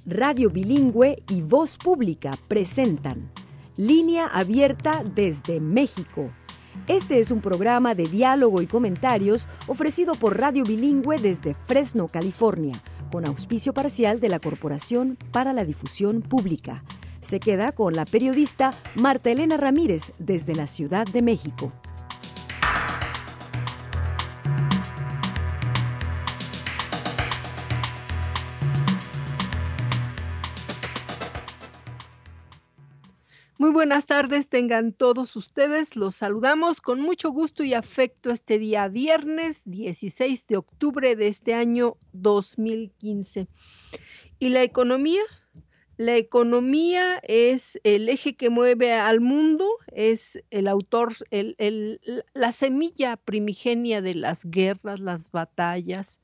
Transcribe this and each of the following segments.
Radio Bilingüe y Voz Pública presentan Línea Abierta desde México. Este es un programa de diálogo y comentarios ofrecido por Radio Bilingüe desde Fresno, California, con auspicio parcial de la Corporación para la Difusión Pública. Se queda con la periodista Marta Elena Ramírez desde la Ciudad de México. Muy buenas tardes, tengan todos ustedes. Los saludamos con mucho gusto y afecto este día viernes 16 de octubre de este año 2015. ¿Y la economía? La economía es el eje que mueve al mundo, es el autor, la semilla primigenia de las guerras, las batallas,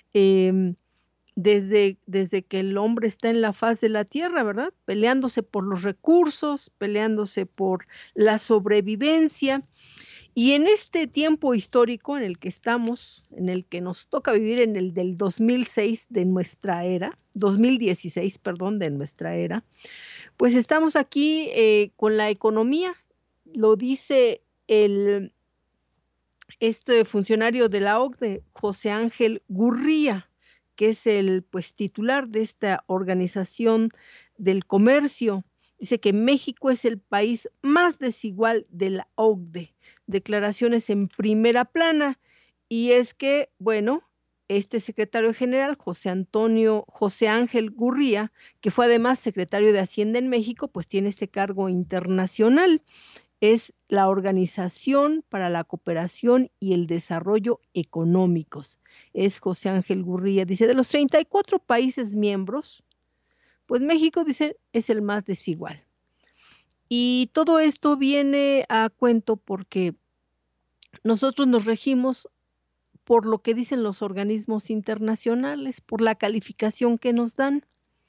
desde que el hombre está en la faz de la tierra, ¿verdad? Peleándose por los recursos, peleándose por la sobrevivencia. Y en este tiempo histórico en el que estamos, en el que nos toca vivir en el del 2006 de nuestra era, 2016, perdón, de nuestra era, pues estamos aquí con la economía. Lo dice este funcionario de la OCDE, José Ángel Gurría, que es el titular de esta organización del comercio. Dice que México es el país más desigual de la OCDE. Declaraciones en primera plana. Y es que, bueno, este secretario general, José Ángel Gurría, que fue además secretario de Hacienda en México, pues tiene este cargo internacional. Es la Organización para la Cooperación y el Desarrollo Económicos. Es José Ángel Gurría. Dice, de los 34 países miembros, pues México, dice, es el más desigual. Y todo esto viene a cuento porque nosotros nos regimos por lo que dicen los organismos internacionales, por la calificación que nos dan.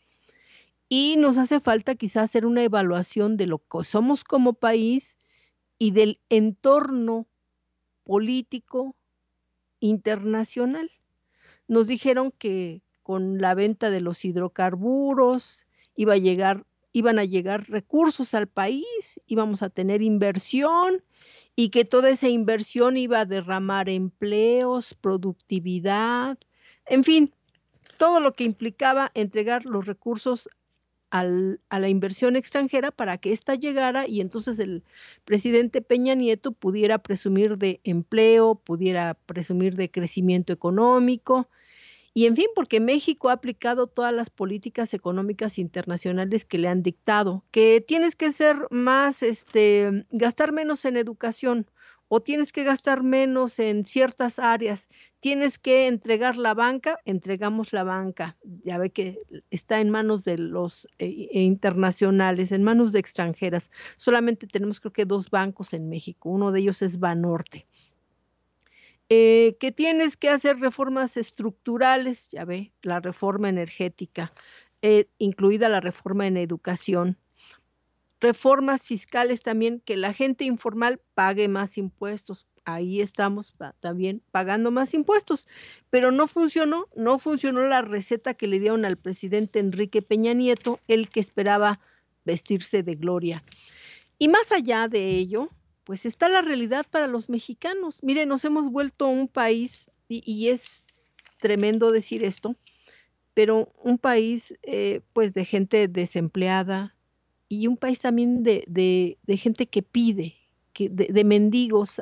Y nos hace falta quizás hacer una evaluación de lo que somos como país y del entorno político internacional. Nos dijeron que con la venta de los hidrocarburos iban a llegar recursos al país, íbamos a tener inversión y que toda esa inversión iba a derramar empleos, productividad, en fin, todo lo que implicaba entregar los recursos a la inversión extranjera para que ésta llegara y entonces el presidente Peña Nieto pudiera presumir de empleo, pudiera presumir de crecimiento económico y en fin, porque México ha aplicado todas las políticas económicas internacionales que le han dictado, que tienes que ser más, gastar menos en educación o tienes que gastar menos en ciertas áreas, tienes que entregar la banca, entregamos la banca, ya ve que está en manos de los internacionales, en manos de extranjeras, solamente tenemos creo que 2 bancos en México, uno de ellos es Banorte. Que tienes que hacer reformas estructurales, ya ve, la reforma energética, incluida la reforma en educación. Reformas fiscales también, que la gente informal pague más impuestos. Ahí estamos también pagando más impuestos, pero no funcionó la receta que le dieron al presidente Enrique Peña Nieto, el que esperaba vestirse de gloria. Y más allá de ello, pues está la realidad para los mexicanos. Miren, nos hemos vuelto un país, y es tremendo decir esto, pero un país pues de gente desempleada y un país también de gente que pide, de mendigos.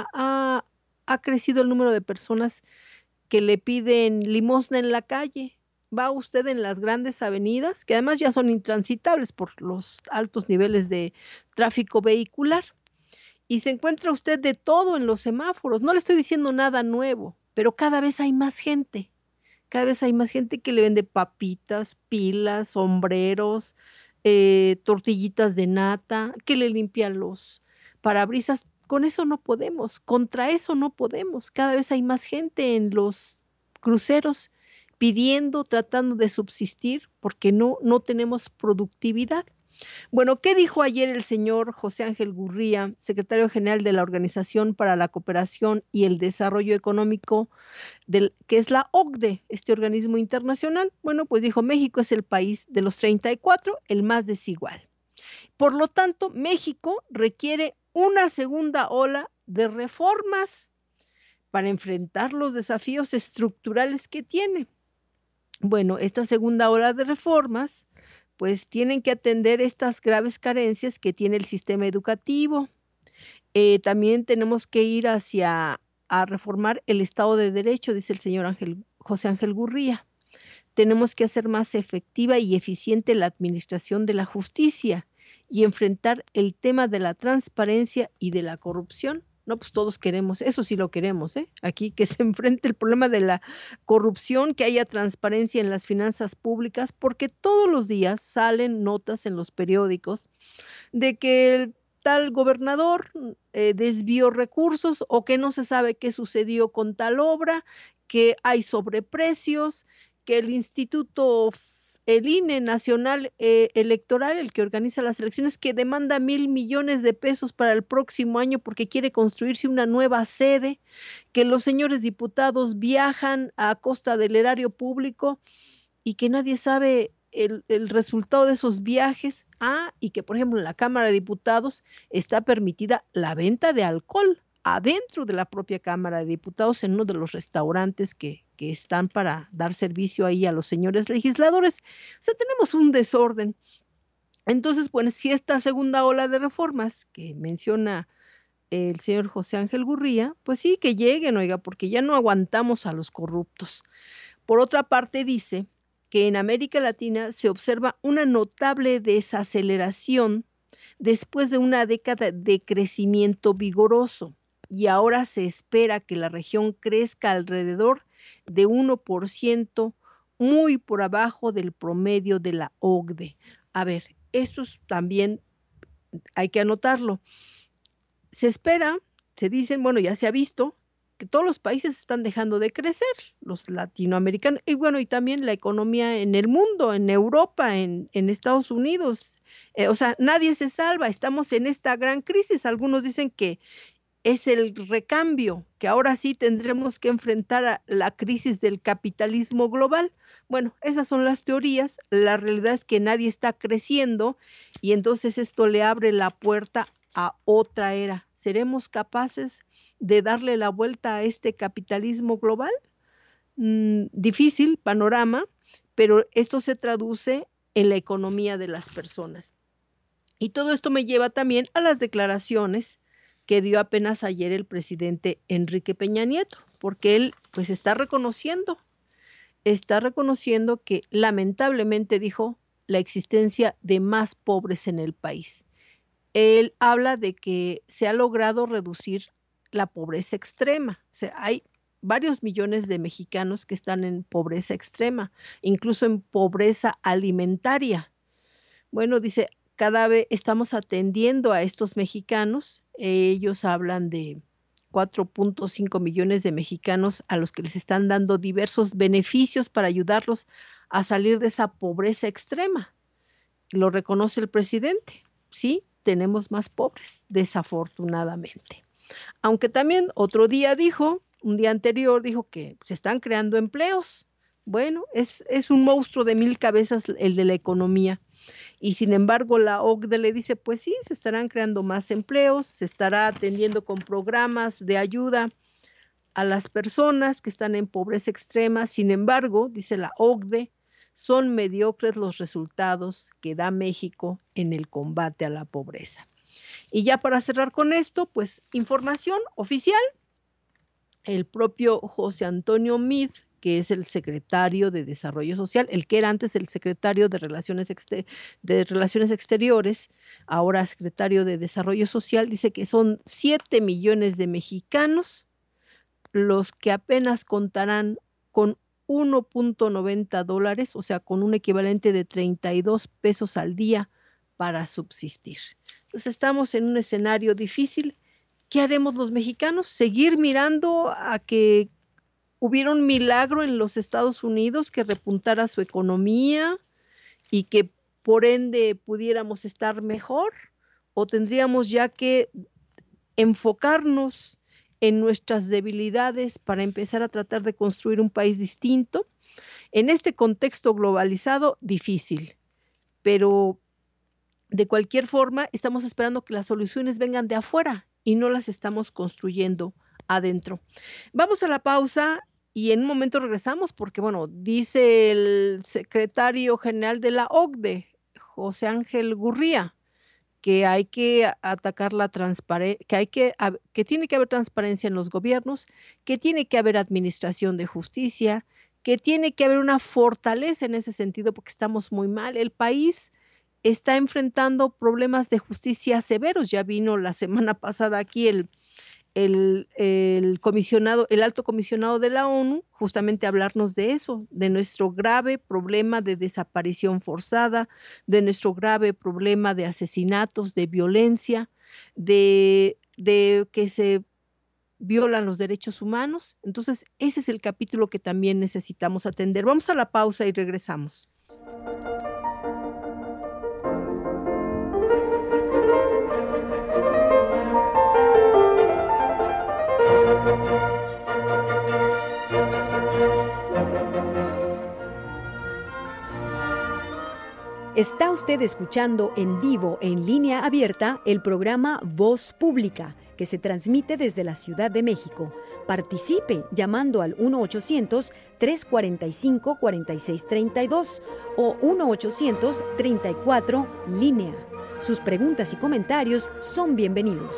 Ha crecido el número de personas que le piden limosna en la calle. Va usted en las grandes avenidas, que además ya son intransitables por los altos niveles de tráfico vehicular, y se encuentra usted de todo en los semáforos. No le estoy diciendo nada nuevo, pero cada vez hay más gente. Cada vez hay más gente que le vende papitas, pilas, sombreros, tortillitas de nata, que le limpia los parabrisas. Con eso no podemos, contra eso no podemos. Cada vez hay más gente en los cruceros pidiendo, tratando de subsistir, porque no tenemos productividad. Bueno, ¿qué dijo ayer el señor José Ángel Gurría, secretario general de la Organización para la Cooperación y el Desarrollo Económico, que es la OCDE, este organismo internacional? Bueno, pues dijo, México es el país de los 34, el más desigual. Por lo tanto, México requiere una segunda ola de reformas para enfrentar los desafíos estructurales que tiene. Bueno, esta segunda ola de reformas, pues tienen que atender estas graves carencias que tiene el sistema educativo. También tenemos que ir hacia a reformar el Estado de Derecho, dice el señor José Ángel Gurría. Tenemos que hacer más efectiva y eficiente la administración de la justicia y enfrentar el tema de la transparencia y de la corrupción. No, pues todos queremos, eso sí lo queremos, ¿eh? Aquí que se enfrente el problema de la corrupción, que haya transparencia en las finanzas públicas, porque todos los días salen notas en los periódicos de que el tal gobernador desvió recursos o que no se sabe qué sucedió con tal obra, que hay sobreprecios, que el INE Nacional Electoral, el que organiza las elecciones, que demanda 1,000 millones de pesos para el próximo año porque quiere construirse una nueva sede, que los señores diputados viajan a costa del erario público y que nadie sabe el resultado de esos viajes. Y que, por ejemplo, en la Cámara de Diputados está permitida la venta de alcohol adentro de la propia Cámara de Diputados en uno de los restaurantes que están para dar servicio ahí a los señores legisladores. O sea, tenemos un desorden. Entonces, bueno, si esta segunda ola de reformas que menciona el señor José Ángel Gurría, pues sí, que lleguen, oiga, porque ya no aguantamos a los corruptos. Por otra parte, dice que en América Latina se observa una notable desaceleración después de una década de crecimiento vigoroso y ahora se espera que la región crezca alrededor de 1%, muy por abajo del promedio de la OCDE. A ver, esto también hay que anotarlo. Se espera, se dicen, bueno, ya se ha visto que todos los países están dejando de crecer, los latinoamericanos, y bueno, y también la economía en el mundo, en Europa, en Estados Unidos. O sea, nadie se salva, estamos en esta gran crisis. Algunos dicen que es el recambio, que ahora sí tendremos que enfrentar a la crisis del capitalismo global. Bueno, esas son las teorías. La realidad es que nadie está creciendo y entonces esto le abre la puerta a otra era. ¿Seremos capaces de darle la vuelta a este capitalismo global? Difícil panorama, pero esto se traduce en la economía de las personas. Y todo esto me lleva también a las declaraciones que dio apenas ayer el presidente Enrique Peña Nieto, porque él pues está reconociendo que lamentablemente, dijo, la existencia de más pobres en el país. Él habla de que se ha logrado reducir la pobreza extrema. O sea, hay varios millones de mexicanos que están en pobreza extrema, incluso en pobreza alimentaria. Bueno, dice, cada vez estamos atendiendo a estos mexicanos. Ellos hablan de 4.5 millones de mexicanos a los que les están dando diversos beneficios para ayudarlos a salir de esa pobreza extrema. Lo reconoce el presidente. Sí, tenemos más pobres, desafortunadamente. Aunque también un día anterior dijo que se están creando empleos. Bueno, es un monstruo de 1,000 cabezas el de la economía. Y sin embargo, la OCDE le dice, pues sí, se estarán creando más empleos, se estará atendiendo con programas de ayuda a las personas que están en pobreza extrema. Sin embargo, dice la OCDE, son mediocres los resultados que da México en el combate a la pobreza. Y ya para cerrar con esto, pues información oficial. El propio José Antonio Meade, que es el secretario de Desarrollo Social, el que era antes el secretario de Relaciones Exteriores, ahora secretario de Desarrollo Social, dice que son 7 millones de mexicanos los que apenas contarán con $1.90, o sea, con un equivalente de 32 pesos al día para subsistir. Entonces estamos en un escenario difícil. ¿Qué haremos los mexicanos? ¿Seguir mirando a que hubiera un milagro en los Estados Unidos que repuntara su economía y que por ende pudiéramos estar mejor, o tendríamos ya que enfocarnos en nuestras debilidades para empezar a tratar de construir un país distinto. En este contexto globalizado, difícil, pero de cualquier forma estamos esperando que las soluciones vengan de afuera y no las estamos construyendo adentro. Vamos a la pausa y en un momento regresamos porque, bueno, dice el secretario general de la OCDE, José Ángel Gurría, que hay que atacar la transparencia, que tiene que haber transparencia en los gobiernos, que tiene que haber administración de justicia, que tiene que haber una fortaleza en ese sentido porque estamos muy mal. El país está enfrentando problemas de justicia severos. Ya vino la semana pasada aquí el alto comisionado de la ONU, justamente a hablarnos de eso, de nuestro grave problema de desaparición forzada, de nuestro grave problema de asesinatos, de violencia, de que se violan los derechos humanos. Entonces, ese es el capítulo que también necesitamos atender. Vamos a la pausa y regresamos. Está usted escuchando en vivo, en línea abierta, el programa Voz Pública, que se transmite desde la Ciudad de México. Participe llamando al 1-800-345-4632 o 1-800-34-LÍNEA. Sus preguntas y comentarios son bienvenidos.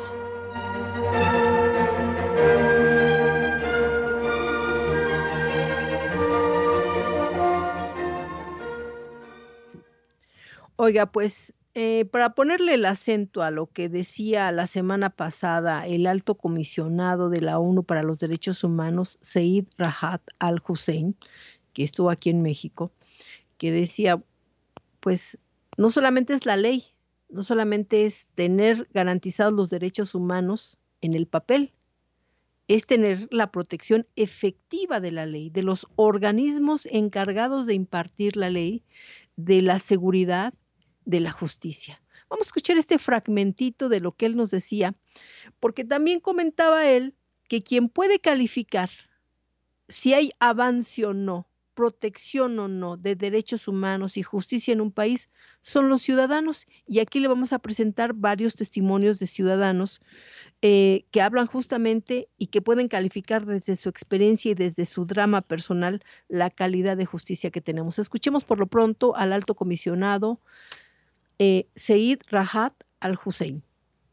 Oiga, pues para ponerle el acento a lo que decía la semana pasada el alto comisionado de la ONU para los Derechos Humanos, Zeid Ra'ad al-Hussein, que estuvo aquí en México, que decía, pues no solamente es la ley, no solamente es tener garantizados los derechos humanos en el papel, es tener la protección efectiva de la ley, de los organismos encargados de impartir la ley, de la seguridad, de la justicia. Vamos a escuchar este fragmentito de lo que él nos decía, porque también comentaba él que quien puede calificar si hay avance o no, protección o no de derechos humanos y justicia en un país son los ciudadanos. Y aquí le vamos a presentar varios testimonios de ciudadanos que hablan justamente y que pueden calificar desde su experiencia y desde su drama personal la calidad de justicia que tenemos. Escuchemos por lo pronto al alto comisionado Zeid Ra'ad al-Hussein.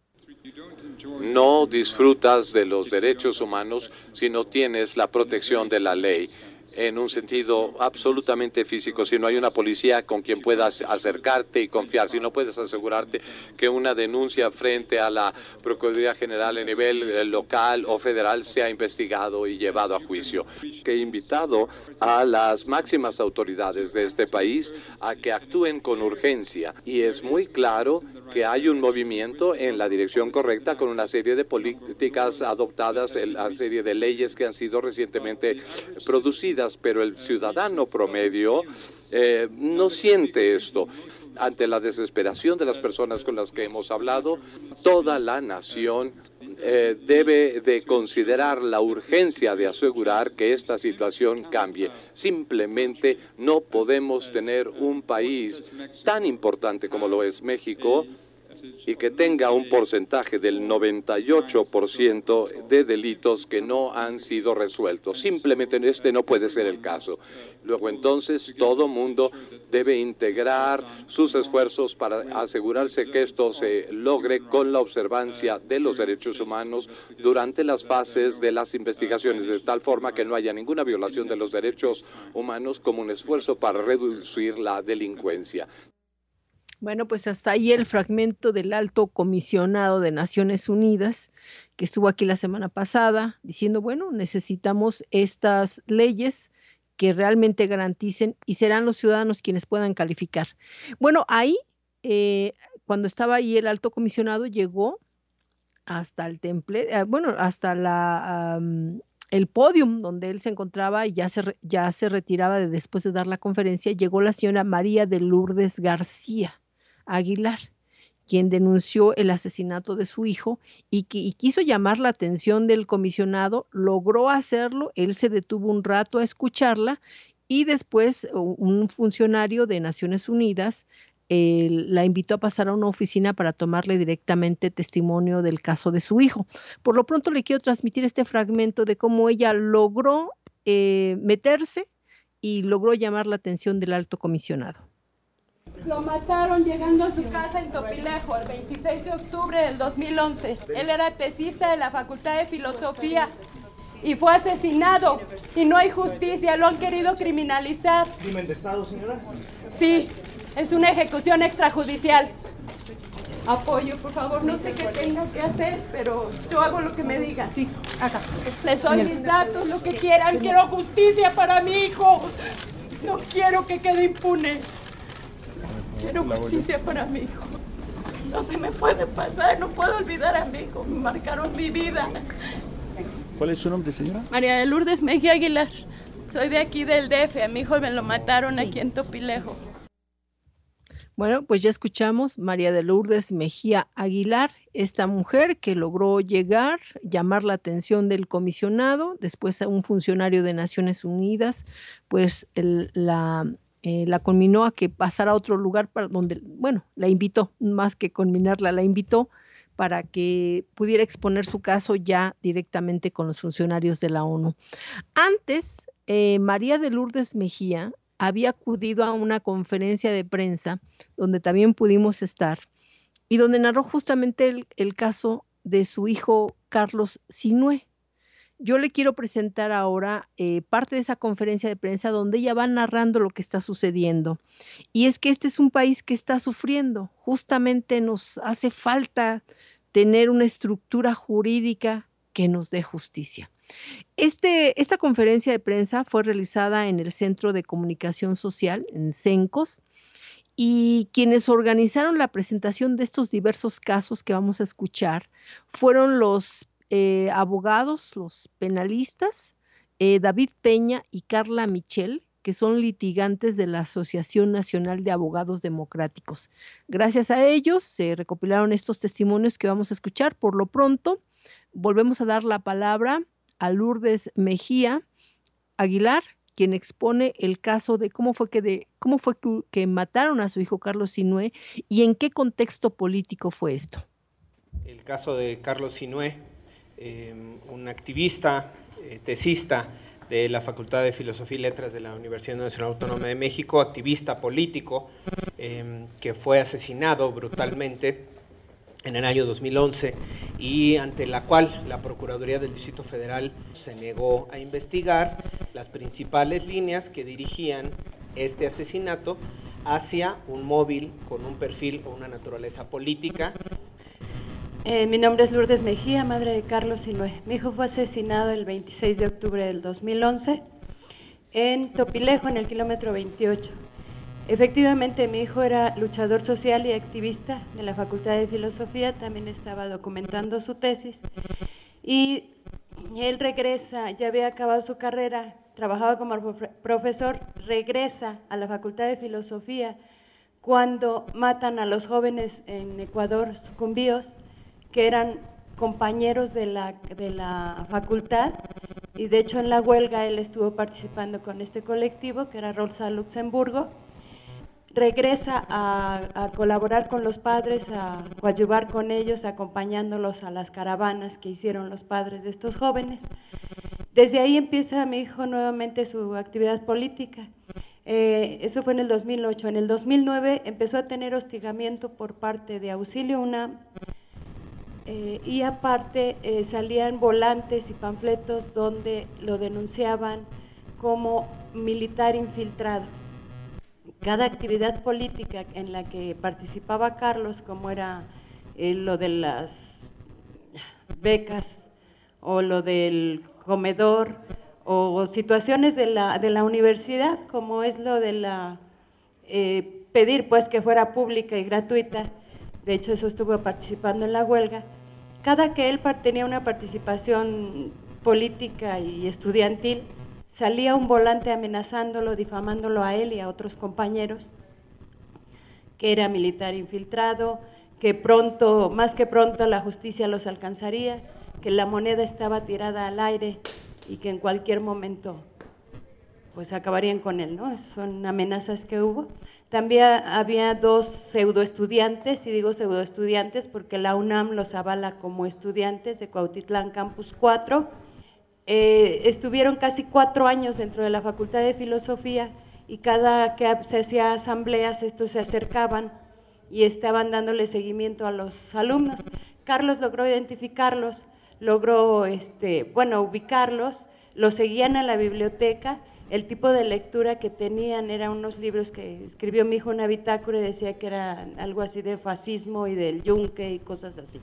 No disfrutas de los derechos humanos si no tienes la protección de la ley en un sentido absolutamente físico, si no hay una policía con quien puedas acercarte y confiar, si no puedes asegurarte que una denuncia frente a la Procuraduría General a nivel local o federal sea investigado y llevado a juicio. Que he invitado a las máximas autoridades de este país a que actúen con urgencia y es muy claro que hay un movimiento en la dirección correcta con una serie de políticas adoptadas, una serie de leyes que han sido recientemente producidas, pero el ciudadano promedio no siente esto. Ante la desesperación de las personas con las que hemos hablado, toda la nación debe de considerar la urgencia de asegurar que esta situación cambie. Simplemente no podemos tener un país tan importante como lo es México y que tenga un porcentaje del 98% de delitos que no han sido resueltos. Simplemente este no puede ser el caso. Luego entonces todo mundo debe integrar sus esfuerzos para asegurarse que esto se logre con la observancia de los derechos humanos durante las fases de las investigaciones, de tal forma que no haya ninguna violación de los derechos humanos como un esfuerzo para reducir la delincuencia. Bueno, pues hasta ahí el fragmento del alto comisionado de Naciones Unidas, que estuvo aquí la semana pasada, diciendo, bueno, necesitamos estas leyes que realmente garanticen y serán los ciudadanos quienes puedan calificar. Bueno, ahí, cuando estaba ahí el alto comisionado, llegó hasta el temple, hasta el podium donde él se encontraba y ya se retiraba después de dar la conferencia, llegó la señora María de Lourdes García Aguilar, quien denunció el asesinato de su hijo y quiso llamar la atención del comisionado, logró hacerlo, él se detuvo un rato a escucharla y después un funcionario de Naciones Unidas la invitó a pasar a una oficina para tomarle directamente testimonio del caso de su hijo. Por lo pronto le quiero transmitir este fragmento de cómo ella logró meterse y logró llamar la atención del alto comisionado. Lo mataron llegando a su casa en Topilejo el 26 de octubre del 2011. Él era tesista de la Facultad de Filosofía y fue asesinado y no hay justicia, lo han querido criminalizar. ¿Crimen de Estado, señora? Sí, es una ejecución extrajudicial. Apoyo, por favor, no sé qué tenga que hacer, pero yo hago lo que me digan. Sí, acá. Les doy mis datos, lo que quieran. Quiero justicia para mi hijo. No quiero que quede impune. Quiero justicia para mi hijo. No se me puede pasar, no puedo olvidar a mi hijo. Me marcaron mi vida. ¿Cuál es su nombre, señora? María de Lourdes Mejía Aguilar. Soy de aquí del DF. A mi hijo me lo mataron aquí en Topilejo. Bueno, pues ya escuchamos María de Lourdes Mejía Aguilar, esta mujer que logró llegar, llamar la atención del comisionado, después a un funcionario de Naciones Unidas, pues la conminó a que pasara a otro lugar para donde, bueno, la invitó, más que conminarla, la invitó para que pudiera exponer su caso ya directamente con los funcionarios de la ONU. Antes, María de Lourdes Mejía había acudido a una conferencia de prensa donde también pudimos estar y donde narró justamente el caso de su hijo Carlos Sinué. Yo le quiero presentar ahora parte de esa conferencia de prensa donde ella va narrando lo que está sucediendo. Y es que este es un país que está sufriendo. Justamente nos hace falta tener una estructura jurídica que nos dé justicia. Esta conferencia de prensa fue realizada en el Centro de Comunicación Social, en CENCOS, y quienes organizaron la presentación de estos diversos casos que vamos a escuchar fueron los abogados, los penalistas, David Peña y Carla Michel, que son litigantes de la Asociación Nacional de Abogados Democráticos. Gracias a ellos se recopilaron estos testimonios que vamos a escuchar. Por lo pronto, volvemos a dar la palabra a Lourdes Mejía Aguilar, quien expone el caso de cómo fue que mataron a su hijo Carlos Sinué y en qué contexto político fue esto. El caso de Carlos Sinué, un activista, tesista de la Facultad de Filosofía y Letras de la Universidad Nacional Autónoma de México, activista político, que fue asesinado brutalmente en el año 2011 y ante la cual la Procuraduría del Distrito Federal se negó a investigar las principales líneas que dirigían este asesinato hacia un móvil con un perfil o una naturaleza política. Mi nombre es Lourdes Mejía, madre de Carlos Sinué. Mi hijo fue asesinado el 26 de octubre del 2011 en Topilejo, en el kilómetro 28. Efectivamente, mi hijo era luchador social y activista de la Facultad de Filosofía, también estaba documentando su tesis y él regresa, ya había acabado su carrera, trabajaba como profesor, regresa a la Facultad de Filosofía cuando matan a los jóvenes en Ecuador sucumbíos, que eran compañeros de la facultad, y de hecho en la huelga él estuvo participando con este colectivo, que era Rosa Luxemburgo. Regresa a colaborar con los padres, a coadyuvar con ellos, acompañándolos a las caravanas que hicieron los padres de estos jóvenes. Desde ahí empieza mi hijo nuevamente su actividad política. Eso fue en el 2008. En el 2009 empezó a tener hostigamiento por parte de Auxilio UNAM, y aparte salían volantes y panfletos donde lo denunciaban como militar infiltrado. Cada actividad política en la que participaba Carlos, como era lo de las becas o lo del comedor o situaciones de la universidad, como es lo de pedir pues que fuera pública y gratuita, de hecho eso estuvo participando en la huelga. Cada que él tenía una participación política y estudiantil, salía un volante amenazándolo, difamándolo a él y a otros compañeros, que era militar infiltrado, que pronto, más que pronto, la justicia los alcanzaría, que la moneda estaba tirada al aire y que en cualquier momento pues acabarían con él, ¿no? Son amenazas que hubo. También había 2 pseudoestudiantes, y digo pseudoestudiantes porque la UNAM los avala como estudiantes de Cuautitlán Campus 4. Estuvieron casi 4 años dentro de la Facultad de Filosofía, y cada que se hacía asambleas, estos se acercaban y estaban dándole seguimiento a los alumnos. Carlos logró identificarlos, logró ubicarlos, los seguían a la biblioteca. El tipo de lectura que tenían eran unos libros que escribió mi hijo en una bitácora y decía que era algo así de fascismo y del yunque y cosas así.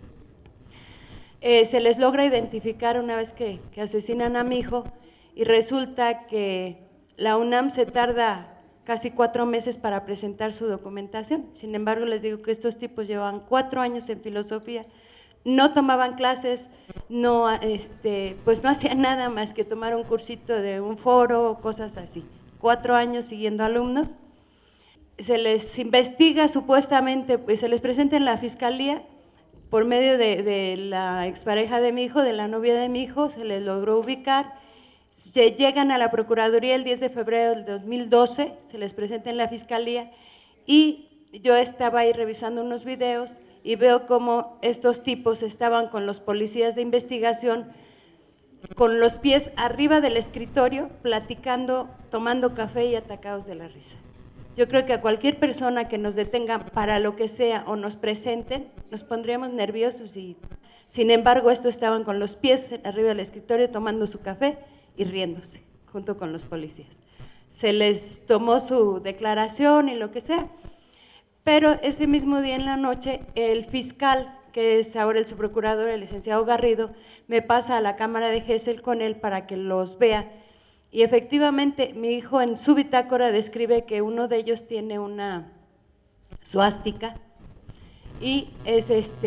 Se les logra identificar una vez que asesinan a mi hijo, y resulta que la UNAM se tarda casi 4 meses para presentar su documentación. Sin embargo, les digo que estos tipos llevaban 4 años en filosofía, no tomaban clases, pues no hacían nada más que tomar un cursito de un foro, cosas así. 4 años siguiendo alumnos. Se les investiga supuestamente, pues se les presenta en la fiscalía por medio de la expareja de mi hijo, de la novia de mi hijo, se les logró ubicar. Llegan a la Procuraduría el 10 de febrero del 2012, se les presenta en la fiscalía, y yo estaba ahí revisando unos videos y veo cómo estos tipos estaban con los policías de investigación, con los pies arriba del escritorio, platicando, tomando café y atacados de la risa. Yo creo que a cualquier persona que nos detenga para lo que sea o nos presenten, nos pondríamos nerviosos, y sin embargo estos estaban con los pies arriba del escritorio tomando su café y riéndose junto con los policías. Se les tomó su declaración y lo que sea. Pero ese mismo día en la noche, el fiscal, que es ahora el subprocurador, el licenciado Garrido, me pasa a la cámara de Gesell con él para que los vea, y efectivamente mi hijo en su bitácora describe que uno de ellos tiene una suástica, y es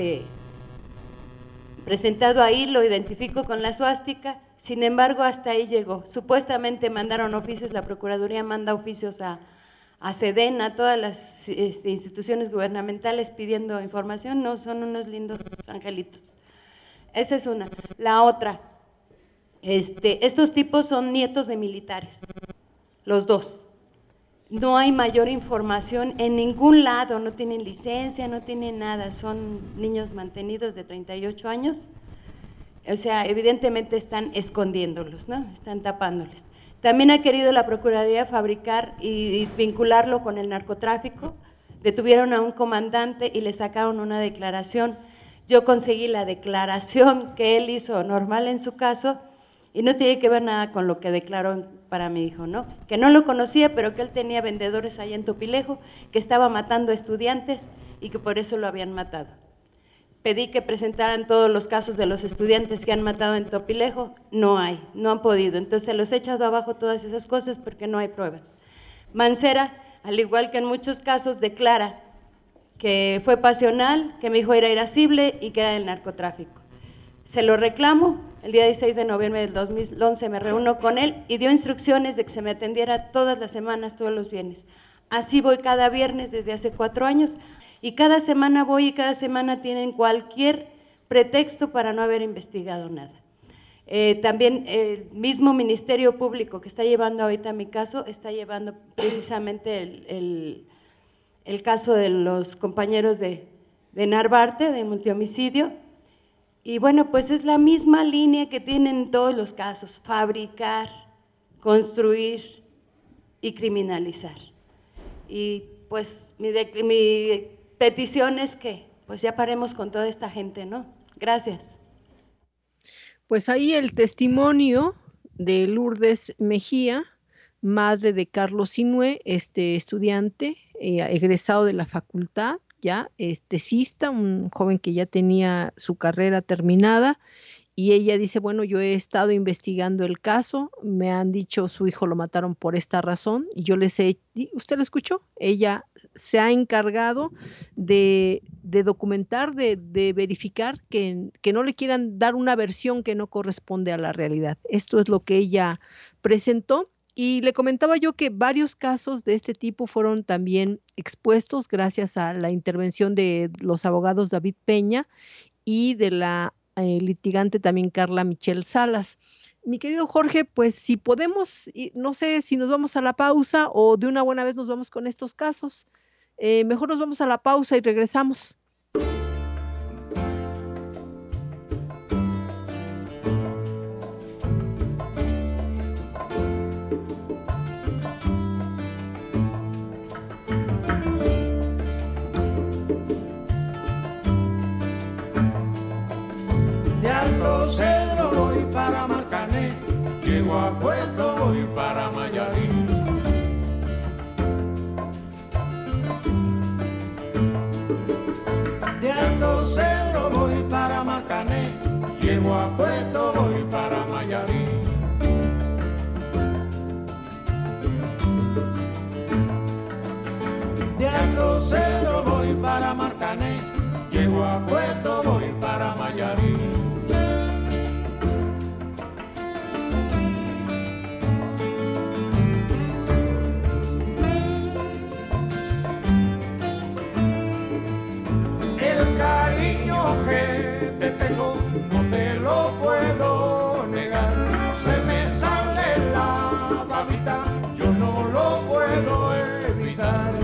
presentado ahí, lo identifico con la suástica. Sin embargo, hasta ahí llegó. Supuestamente mandaron oficios, la Procuraduría manda oficios a Sedena, a todas las instituciones gubernamentales pidiendo información. No, son unos lindos angelitos. Esa es una. La otra, estos tipos son nietos de militares, los 2. No hay mayor información en ningún lado, no tienen licencia, no tienen nada, son niños mantenidos de 38 años. O sea, evidentemente están escondiéndolos, ¿no? Están tapándoles. También ha querido la Procuraduría fabricar y vincularlo con el narcotráfico. Detuvieron a un comandante y le sacaron una declaración. Yo conseguí la declaración que él hizo normal en su caso, y no tiene que ver nada con lo que declaró para mi hijo, ¿no? Que no lo conocía, pero que él tenía vendedores allá en Topilejo, que estaba matando estudiantes y que por eso lo habían matado. Pedí que presentaran todos los casos de los estudiantes que han matado en Topilejo, no hay, no han podido. Entonces se los he echado abajo todas esas cosas porque no hay pruebas. Mancera, al igual que en muchos casos, declara que fue pasional, que mi hijo era irascible y que era del narcotráfico. Se lo reclamo, el día 16 de noviembre del 2011 me reúno con él y dio instrucciones de que se me atendiera todas las semanas, todos los viernes. Así voy cada viernes desde hace 4 años, y cada semana voy y cada semana tienen cualquier pretexto para no haber investigado nada. También el mismo Ministerio Público que está llevando ahorita mi caso, está llevando precisamente el caso de los compañeros de Narvarte, de multihomicidio, y bueno, pues es la misma línea que tienen todos los casos: fabricar, construir y criminalizar. Y pues mi petición es que pues ya paremos con toda esta gente, ¿no? Gracias. Pues ahí el testimonio de Lourdes Mejía, madre de Carlos Sinué, estudiante egresado de la facultad, ya tesista, un joven que ya tenía su carrera terminada Y ella dice, bueno, yo he estado investigando el caso, me han dicho su hijo lo mataron por esta razón, y yo les he, ¿usted lo escuchó? Ella se ha encargado de documentar, de verificar que no le quieran dar una versión que no corresponde a la realidad. Esto es lo que ella presentó. Y le comentaba yo que varios casos de este tipo fueron también expuestos gracias a la intervención de los abogados David Peña y de la litigante también Carla Michelle Salas. Mi querido Jorge, pues si podemos, no sé si nos vamos a la pausa o de una buena vez nos vamos con estos casos. Mejor nos vamos a la pausa y regresamos. Cedro voy para Marcané, llego a Puerto, voy para Mayarín. De Alto Cedro voy para Marcané, llego a Puerto, voy para Mayarín. De Alto Cedro voy para Marcané, llego a Puerto, voy para Mayarín. Que te tengo, no te lo puedo negar. Se me sale la babita, yo no lo puedo evitar.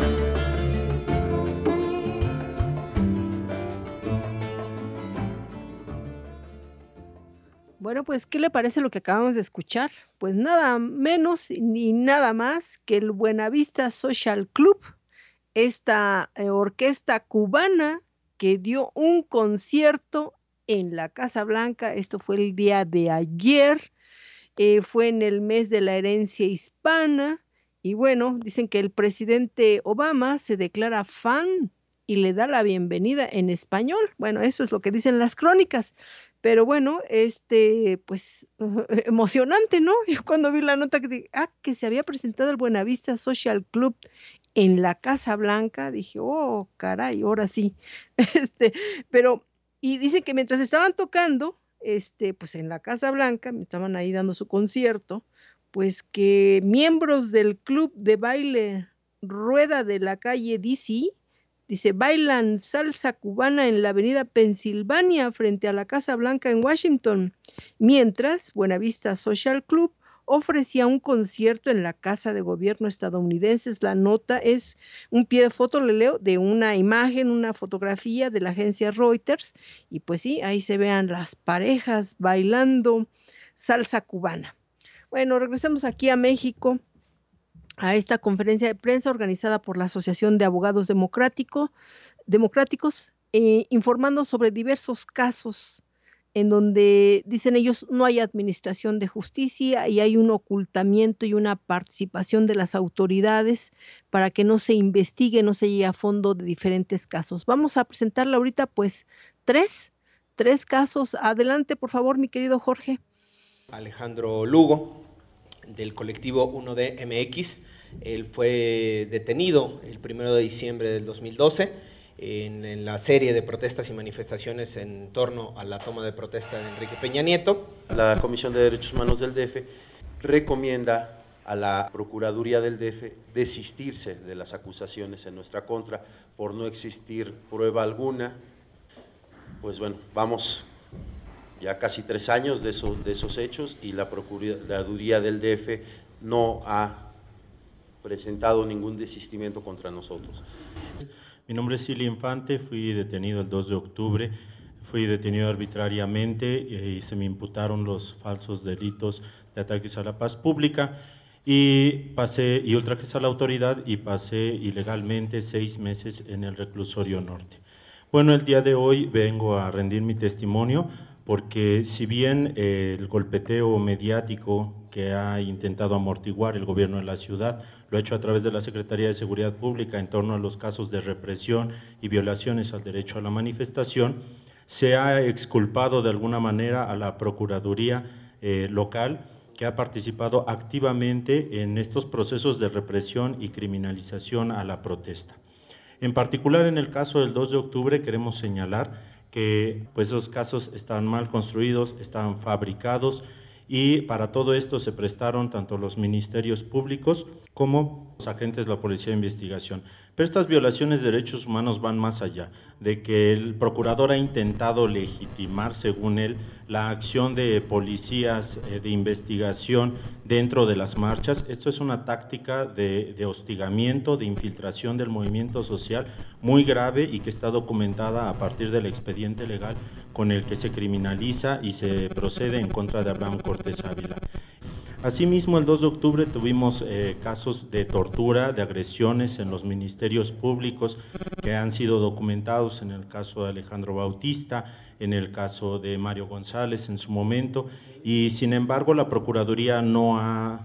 Bueno, pues, ¿qué le parece lo que acabamos de escuchar? Pues nada menos ni nada más que el Buenavista Social Club, esta orquesta cubana que dio un concierto en la Casa Blanca. Esto fue el día de ayer, fue en el mes de la herencia hispana, y bueno, dicen que el presidente Obama se declara fan y le da la bienvenida en español. Bueno, eso es lo que dicen las crónicas, pero bueno, pues emocionante, ¿no? Yo cuando vi la nota que se había presentado el Buenavista Social Club en la Casa Blanca, dije, oh, caray, ahora sí. Pero, y dice que mientras estaban tocando, pues en la Casa Blanca, estaban ahí dando su concierto, pues que miembros del club de baile Rueda de la calle DC, dice, bailan salsa cubana en la avenida Pensilvania frente a la Casa Blanca en Washington, mientras Buenavista Social Club ofrecía un concierto en la Casa de Gobierno estadounidense. La nota es un pie de foto, le leo, de una imagen, una fotografía de la agencia Reuters, y pues sí, ahí se vean las parejas bailando salsa cubana. Bueno, regresemos aquí a México, a esta conferencia de prensa organizada por la Asociación de Abogados Democráticos, informando sobre diversos casos en donde, dicen ellos, no hay administración de justicia y hay un ocultamiento y una participación de las autoridades para que no se investigue, no se llegue a fondo de diferentes casos. Vamos a presentarle ahorita pues tres casos. Adelante, por favor, mi querido Jorge. Alejandro Lugo, del colectivo 1D MX. Él fue detenido el 1 de diciembre del 2012 en la serie de protestas y manifestaciones en torno a la toma de protesta de Enrique Peña Nieto. La Comisión de Derechos Humanos del DF recomienda a la Procuraduría del DF desistirse de las acusaciones en nuestra contra por no existir prueba alguna. Pues bueno, vamos ya casi 3 años de esos hechos y la Procuraduría del DF no ha presentado ningún desistimiento contra nosotros. Mi nombre es Silvio Infante, fui detenido el 2 de octubre, fui detenido arbitrariamente y se me imputaron los falsos delitos de ataques a la paz pública y ultrajes a la autoridad y pasé ilegalmente 6 meses en el reclusorio norte. Bueno, el día de hoy vengo a rendir mi testimonio porque si bien el golpeteo mediático que ha intentado amortiguar el gobierno de la ciudad lo ha hecho a través de la Secretaría de Seguridad Pública en torno a los casos de represión y violaciones al derecho a la manifestación, Se ha exculpado de alguna manera a la Procuraduría local, que ha participado activamente en estos procesos de represión y criminalización a la protesta. En particular, en el caso del 2 de octubre, queremos señalar que pues, esos casos estaban mal construidos, estaban fabricados, y para todo esto se prestaron tanto los ministerios públicos como los agentes de la Policía de Investigación. Pero estas violaciones de derechos humanos van más allá, de que el procurador ha intentado legitimar, según él, la acción de policías de investigación dentro de las marchas. Esto es una táctica de hostigamiento, de infiltración del movimiento social muy grave y que está documentada a partir del expediente legal con el que se criminaliza y se procede en contra de Abraham Cortés Ávila. Asimismo, el 2 de octubre tuvimos casos de tortura, de agresiones en los ministerios públicos que han sido documentados en el caso de Alejandro Bautista, en el caso de Mario González en su momento, y sin embargo la Procuraduría no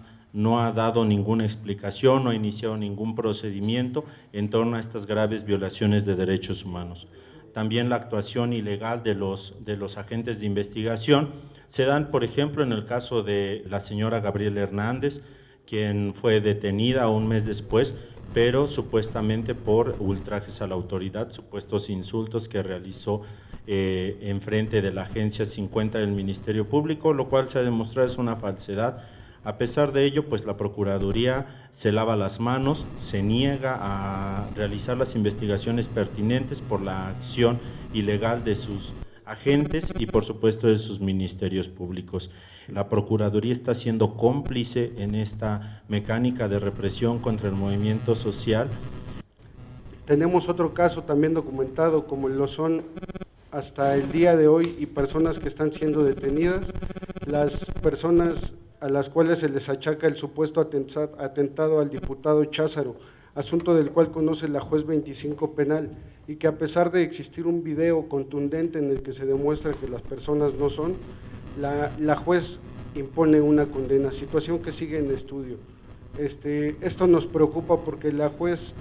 ha dado ninguna explicación, no ha iniciado ningún procedimiento en torno a estas graves violaciones de derechos humanos. También la actuación ilegal de los agentes de investigación se dan, por ejemplo, en el caso de la señora Gabriela Hernández, quien fue detenida un mes después, pero supuestamente por ultrajes a la autoridad, supuestos insultos que realizó en frente de la Agencia 50 del Ministerio Público, lo cual se ha demostrado es una falsedad. A pesar de ello, pues la Procuraduría se lava las manos, se niega a realizar las investigaciones pertinentes por la acción ilegal de sus agentes y por supuesto de sus ministerios públicos. La Procuraduría está siendo cómplice en esta mecánica de represión contra el movimiento social. Tenemos otro caso también documentado, como lo son hasta el día de hoy, y personas que están siendo detenidas, las personas a las cuales se les achaca el supuesto atentado al diputado Cházaro, asunto del cual conoce la juez 25 penal, y que a pesar de existir un video contundente en el que se demuestra que las personas no son, la juez impone una condena, situación que sigue en estudio. Esto nos preocupa porque la juez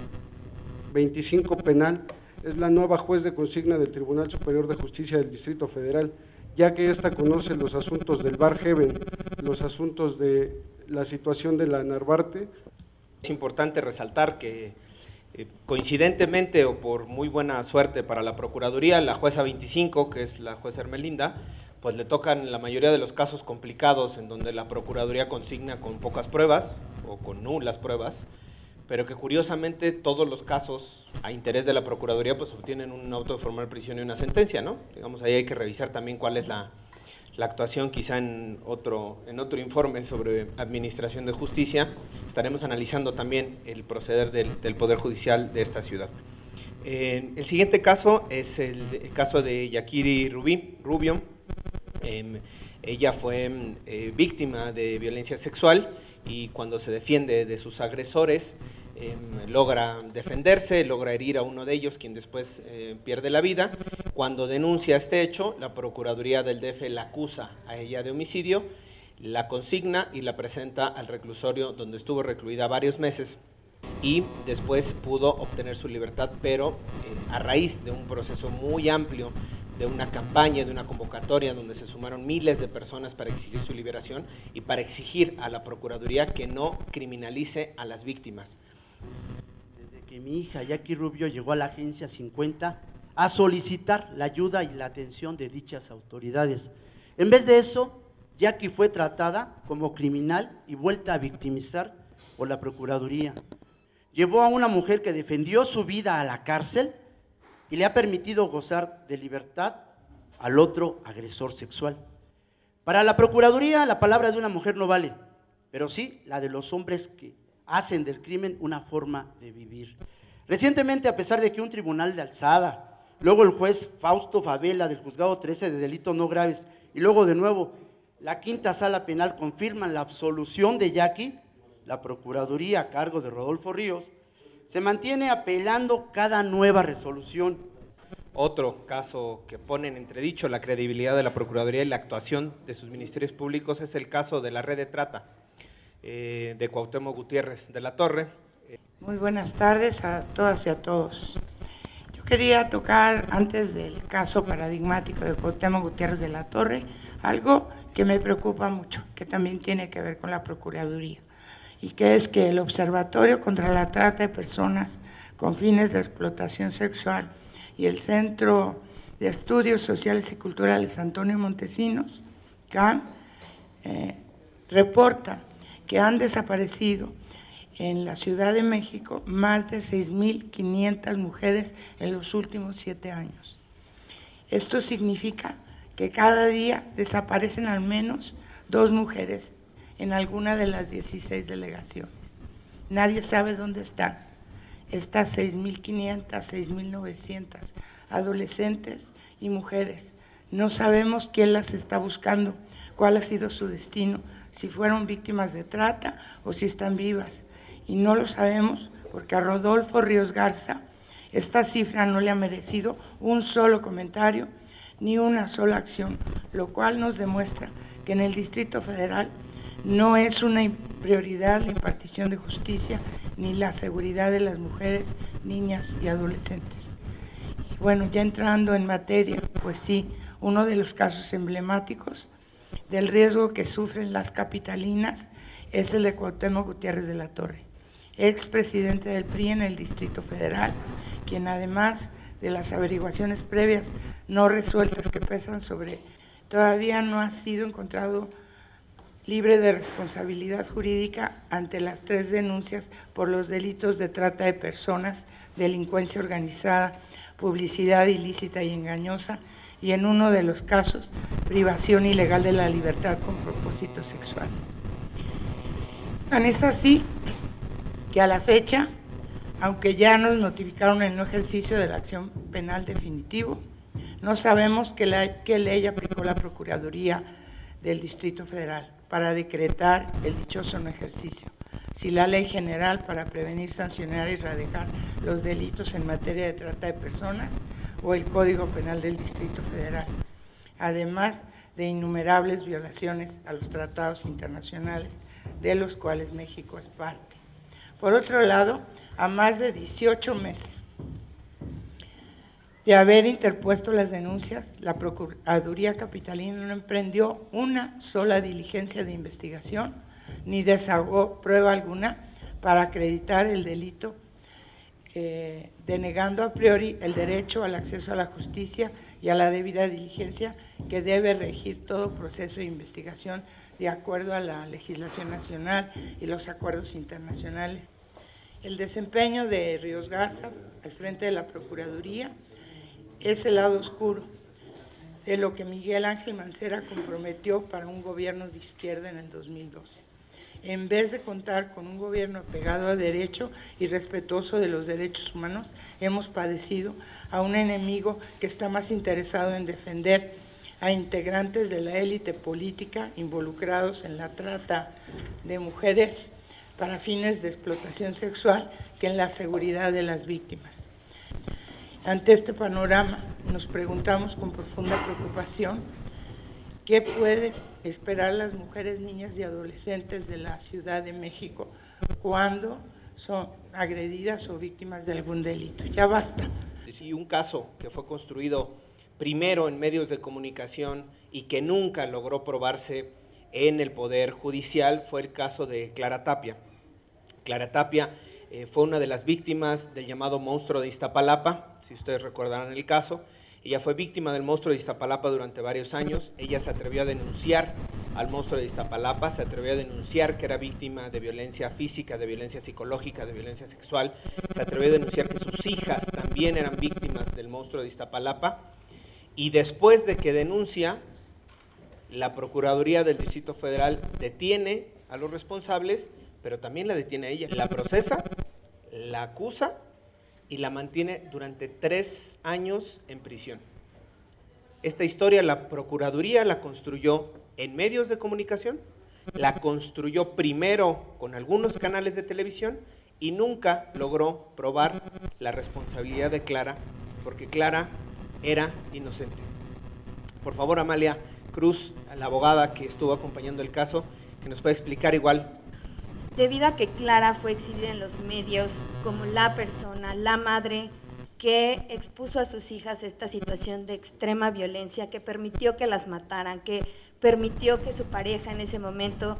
25 penal es la nueva juez de consigna del Tribunal Superior de Justicia del Distrito Federal, ya que ésta conoce los asuntos del Bar Heaven, los asuntos de la situación de la Narvarte. Es importante resaltar que coincidentemente o por muy buena suerte para la Procuraduría, la jueza 25, que es la jueza Hermelinda, pues le tocan la mayoría de los casos complicados en donde la Procuraduría consigna con pocas pruebas o con nulas pruebas, pero que curiosamente todos los casos a interés de la Procuraduría pues obtienen un auto de formal prisión y una sentencia, ¿no? Digamos, ahí hay que revisar también cuál es la actuación, quizá en otro informe sobre administración de justicia, estaremos analizando también el proceder del Poder Judicial de esta ciudad. El siguiente caso es el caso de Yakiri Rubio. Ella fue víctima de violencia sexual y cuando se defiende de sus agresores, logra defenderse, logra herir a uno de ellos, quien después pierde la vida. Cuando denuncia este hecho, la Procuraduría del DF la acusa a ella de homicidio, la consigna y la presenta al reclusorio donde estuvo recluida varios meses y después pudo obtener su libertad, pero a raíz de un proceso muy amplio, de una campaña, de una convocatoria donde se sumaron miles de personas para exigir su liberación y para exigir a la Procuraduría que no criminalice a las víctimas. Desde que mi hija Yakiri Rubio llegó a la Agencia 50 a solicitar la ayuda y la atención de dichas autoridades. En vez de eso, Yakiri fue tratada como criminal y vuelta a victimizar por la Procuraduría. Llevó a una mujer que defendió su vida a la cárcel y le ha permitido gozar de libertad al otro agresor sexual. Para la Procuraduría, la palabra de una mujer no vale, pero sí la de los hombres que hacen del crimen una forma de vivir. Recientemente, a pesar de que un tribunal de alzada, luego el juez Fausto Favela del Juzgado 13 de Delitos No Graves y luego de nuevo la Quinta Sala Penal confirman la absolución de Yakiri, la Procuraduría a cargo de Rodolfo Ríos se mantiene apelando cada nueva resolución. Otro caso que pone en entredicho la credibilidad de la Procuraduría y la actuación de sus ministerios públicos es el caso de la red de trata de Cuauhtémoc Gutiérrez de la Torre. Muy buenas tardes a todas y a todos. Yo quería tocar, antes del caso paradigmático de Cuauhtémoc Gutiérrez de la Torre, algo que me preocupa mucho, que también tiene que ver con la Procuraduría, y que es que el Observatorio contra la Trata de Personas con fines de explotación sexual y el Centro de Estudios Sociales y Culturales Antonio Montesinos, CAM, reporta que han desaparecido en la Ciudad de México más de 6.500 mujeres en los últimos 7 años. Esto significa que cada día desaparecen al menos 2 mujeres en alguna de las 16 delegaciones. Nadie sabe dónde están estas 6.500, 6.900 adolescentes y mujeres. No sabemos quién las está buscando, cuál ha sido su destino, si fueron víctimas de trata o si están vivas. Y no lo sabemos porque a Rodolfo Ríos Garza esta cifra no le ha merecido un solo comentario ni una sola acción, lo cual nos demuestra que en el Distrito Federal no es una prioridad la impartición de justicia ni la seguridad de las mujeres, niñas y adolescentes. Y bueno, ya entrando en materia, pues sí, uno de los casos emblemáticos del riesgo que sufren las capitalinas es el de Cuauhtémoc Gutiérrez de la Torre, expresidente del PRI en el Distrito Federal, quien además de las averiguaciones previas no resueltas que pesan sobre, todavía no ha sido encontrado libre de responsabilidad jurídica ante las 3 denuncias por los delitos de trata de personas, delincuencia organizada, publicidad ilícita y engañosa, y en uno de los casos, privación ilegal de la libertad con propósitos sexuales. Tan es así que a la fecha, aunque ya nos notificaron el no ejercicio de la acción penal definitivo, no sabemos qué ley aplicó la Procuraduría del Distrito Federal para decretar el dichoso no ejercicio, si la Ley General para prevenir, sancionar y erradicar los delitos en materia de trata de personas o el Código Penal del Distrito Federal, además de innumerables violaciones a los tratados internacionales de los cuales México es parte. Por otro lado, a más de 18 meses de haber interpuesto las denuncias, la Procuraduría Capitalina no emprendió una sola diligencia de investigación ni desahogó prueba alguna para acreditar el delito, denegando a priori el derecho al acceso a la justicia y a la debida diligencia que debe regir todo proceso de investigación de acuerdo a la legislación nacional y los acuerdos internacionales. El desempeño de Ríos Garza al frente de la Procuraduría es el lado oscuro de lo que Miguel Ángel Mancera comprometió para un gobierno de izquierda en el 2012. En vez de contar con un gobierno apegado a derecho y respetuoso de los derechos humanos, hemos padecido a un enemigo que está más interesado en defender a integrantes de la élite política involucrados en la trata de mujeres para fines de explotación sexual que en la seguridad de las víctimas. Ante este panorama, nos preguntamos con profunda preocupación qué pueden esperar las mujeres, niñas y adolescentes de la Ciudad de México cuando son agredidas o víctimas de algún delito. Ya basta. Y un caso que fue construido primero en medios de comunicación y que nunca logró probarse en el Poder Judicial fue el caso de Clara Tapia. Clara Tapia fue una de las víctimas del llamado monstruo de Iztapalapa, si ustedes recordarán el caso. Ella fue víctima del monstruo de Iztapalapa durante varios años. Ella se atrevió a denunciar al monstruo de Iztapalapa, se atrevió a denunciar que era víctima de violencia física, de violencia psicológica, de violencia sexual, se atrevió a denunciar que sus hijas también eran víctimas del monstruo de Iztapalapa, y después de que denuncia, la Procuraduría del Distrito Federal detiene a los responsables, pero también la detiene a ella, la procesa, la acusa y la mantiene durante 3 años en prisión. Esta historia la Procuraduría la construyó en medios de comunicación, la construyó primero con algunos canales de televisión y nunca logró probar la responsabilidad de Clara, porque Clara era inocente. Por favor, Amalia Cruz, la abogada que estuvo acompañando el caso, que nos puede explicar igual. Debido a que Clara fue exhibida en los medios como la persona, la madre que expuso a sus hijas esta situación de extrema violencia, que permitió que las mataran, que permitió que su pareja en ese momento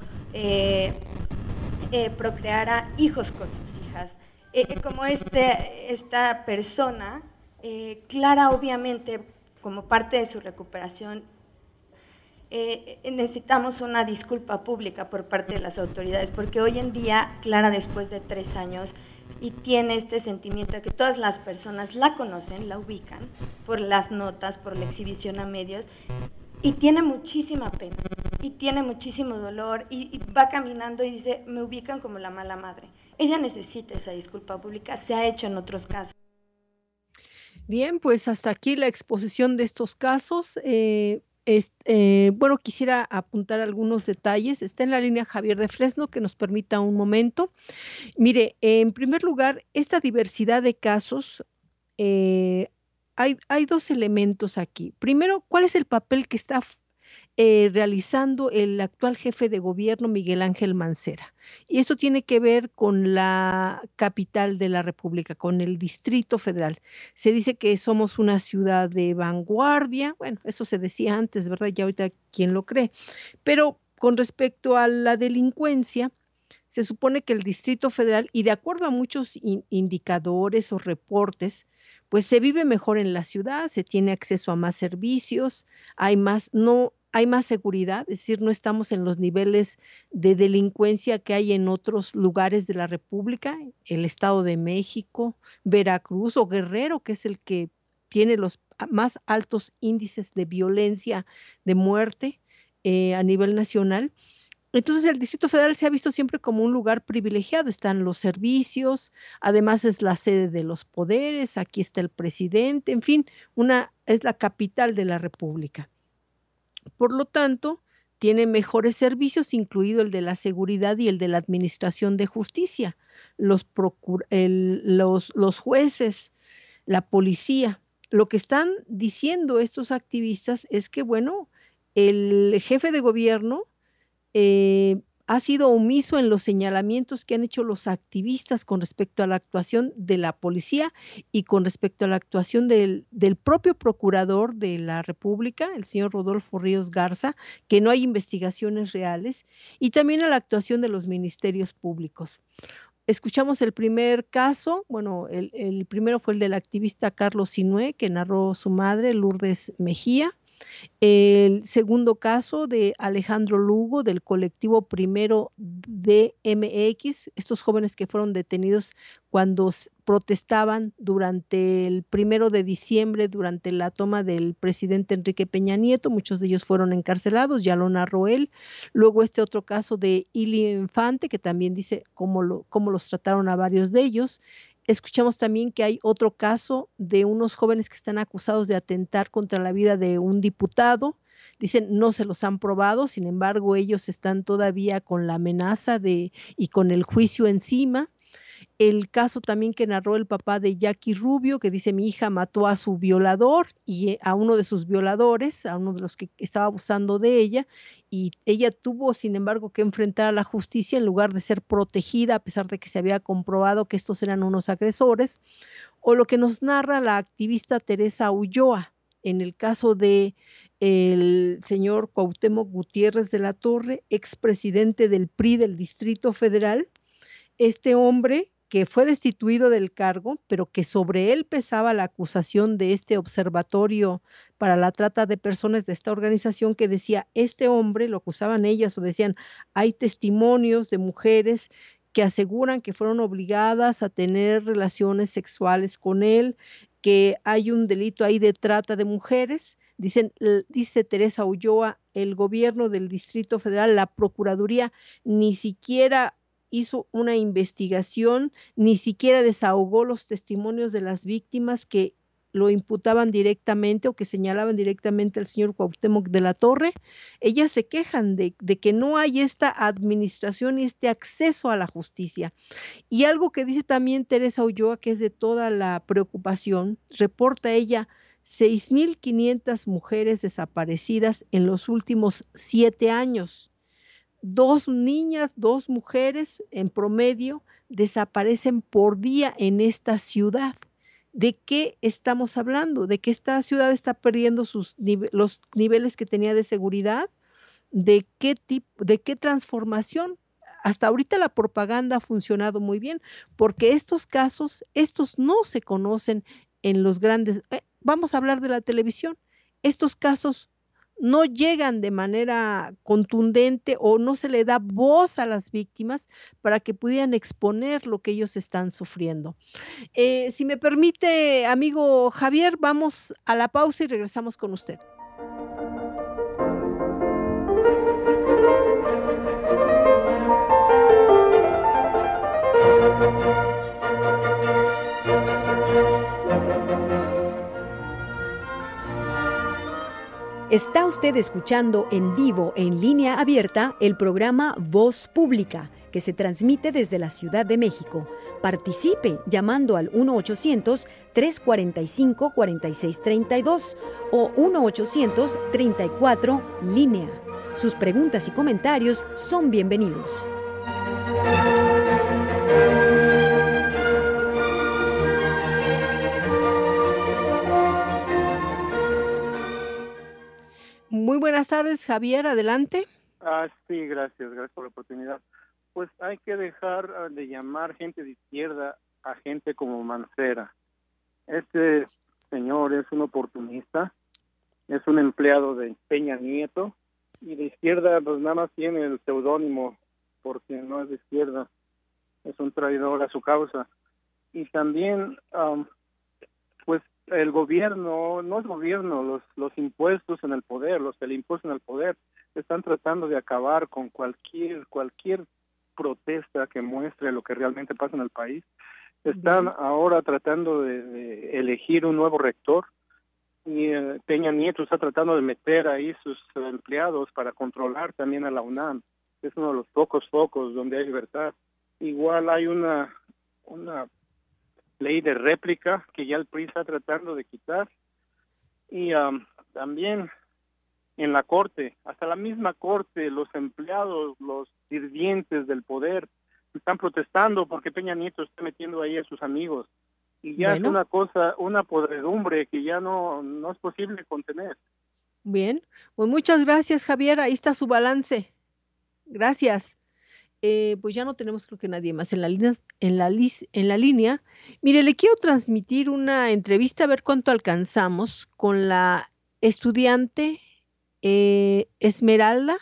procreara hijos con sus hijas. Como esta persona, Clara obviamente como parte de su recuperación, necesitamos una disculpa pública por parte de las autoridades, porque hoy en día Clara, después de 3 años, y tiene este sentimiento de que todas las personas la conocen, la ubican por las notas, por la exhibición a medios, y tiene muchísima pena, y tiene muchísimo dolor, y va caminando y dice, me ubican como la mala madre. Ella necesita esa disculpa pública, se ha hecho en otros casos. Bien, pues hasta aquí la exposición de estos casos. Bueno, quisiera apuntar algunos detalles. Está en la línea Javier de Fresno, que nos permita un momento. Mire, en primer lugar, esta diversidad de casos, hay 2 elementos aquí. Primero, ¿cuál es el papel que está realizando el actual jefe de gobierno, Miguel Ángel Mancera? Y esto tiene que ver con la capital de la República, con el Distrito Federal. Se dice que somos una ciudad de vanguardia, bueno, eso se decía antes, ¿verdad? Ya ahorita, ¿quién lo cree? Pero con respecto a la delincuencia, se supone que el Distrito Federal, y de acuerdo a muchos indicadores o reportes, pues se vive mejor en la ciudad, se tiene acceso a más servicios, hay más seguridad, es decir, no estamos en los niveles de delincuencia que hay en otros lugares de la República, el Estado de México, Veracruz o Guerrero, que es el que tiene los más altos índices de violencia, de muerte a nivel nacional. Entonces el Distrito Federal se ha visto siempre como un lugar privilegiado, están los servicios, además es la sede de los poderes, aquí está el presidente, en fin, es la capital de la República. Por lo tanto, tiene mejores servicios, incluido el de la seguridad y el de la administración de justicia, los jueces, la policía. Lo que están diciendo estos activistas es que, bueno, el jefe de gobierno ha sido omiso en los señalamientos que han hecho los activistas con respecto a la actuación de la policía y con respecto a la actuación del propio procurador de la República, el señor Rodolfo Ríos Garza, que no hay investigaciones reales, y también a la actuación de los ministerios públicos. Escuchamos el primer caso, bueno, el primero fue el del activista Carlos Sinué, que narró su madre, Lourdes Mejía. El segundo caso de Alejandro Lugo, del colectivo Primero DMX, estos jóvenes que fueron detenidos cuando protestaban durante el 1 de diciembre, durante la toma del presidente Enrique Peña Nieto, muchos de ellos fueron encarcelados, ya lo narró él. Luego este otro caso de Ili Infante, que también dice cómo los trataron a varios de ellos. Escuchamos también que hay otro caso de unos jóvenes que están acusados de atentar contra la vida de un diputado. Dicen, no se los han probado, sin embargo, ellos están todavía con la amenaza y con el juicio encima. El caso también que narró el papá de Jackie Rubio, que dice, mi hija mató a su violador y a uno de sus violadores, a uno de los que estaba abusando de ella, y ella tuvo, sin embargo, que enfrentar a la justicia en lugar de ser protegida, a pesar de que se había comprobado que estos eran unos agresores. O lo que nos narra la activista Teresa Ulloa, en el caso de el señor Cuauhtémoc Gutiérrez de la Torre, expresidente del PRI del Distrito Federal. Este hombre que fue destituido del cargo, pero que sobre él pesaba la acusación de este observatorio para la trata de personas de esta organización, que decía, este hombre, lo acusaban ellas o decían, hay testimonios de mujeres que aseguran que fueron obligadas a tener relaciones sexuales con él, que hay un delito ahí de trata de mujeres. Dice Teresa Ulloa, el gobierno del Distrito Federal, la Procuraduría, ni siquiera hizo una investigación, ni siquiera desahogó los testimonios de las víctimas que lo imputaban directamente o que señalaban directamente al señor Cuauhtémoc de la Torre. Ellas se quejan de que no hay esta administración y este acceso a la justicia. Y algo que dice también Teresa Ulloa, que es de toda la preocupación, reporta ella 6,500 mujeres desaparecidas en los últimos 7 años. 2 niñas, 2 mujeres en promedio desaparecen por día en esta ciudad. ¿de qué estamos hablando? ¿De que esta ciudad está perdiendo los niveles que tenía de seguridad? ¿De qué transformación? Hasta ahorita la propaganda ha funcionado muy bien, porque estos casos, estos no se conocen en los grandes, vamos a hablar de la televisión, estos casos no llegan de manera contundente o no se le da voz a las víctimas para que pudieran exponer lo que ellos están sufriendo. Si me permite, amigo Javier, vamos a la pausa y regresamos con usted. Está usted escuchando en vivo, en línea abierta, el programa Voz Pública, que se transmite desde la Ciudad de México. Participe llamando al 1-800-345-4632 o 1-800-34-LÍNEA. Sus preguntas y comentarios son bienvenidos. Muy buenas tardes, Javier, adelante. Sí, gracias por la oportunidad. Pues hay que dejar de llamar gente de izquierda a gente como Mancera. Este señor es un oportunista, es un empleado de Peña Nieto, y de izquierda pues nada más tiene el seudónimo, porque no es de izquierda, es un traidor a su causa. Y también pues el gobierno, no es gobierno, los impuestos en el poder, los que le impuestan al poder, están tratando de acabar con cualquier protesta que muestre lo que realmente pasa en el país. Están ahora tratando de elegir un nuevo rector, y Peña Nieto está tratando de meter ahí sus empleados para controlar también a la UNAM. Es uno de los pocos focos donde hay libertad. Igual hay una ley de réplica que ya el PRI está tratando de quitar, y también en la corte, hasta la misma corte, los empleados, los sirvientes del poder están protestando porque Peña Nieto está metiendo ahí a sus amigos, y ya es una cosa, una podredumbre que ya no es posible contener. Bien, pues muchas gracias, Javier, ahí está su balance. Gracias. Pues ya no tenemos creo que nadie más en la línea. Mire, le quiero transmitir una entrevista, a ver cuánto alcanzamos, con la estudiante Esmeralda.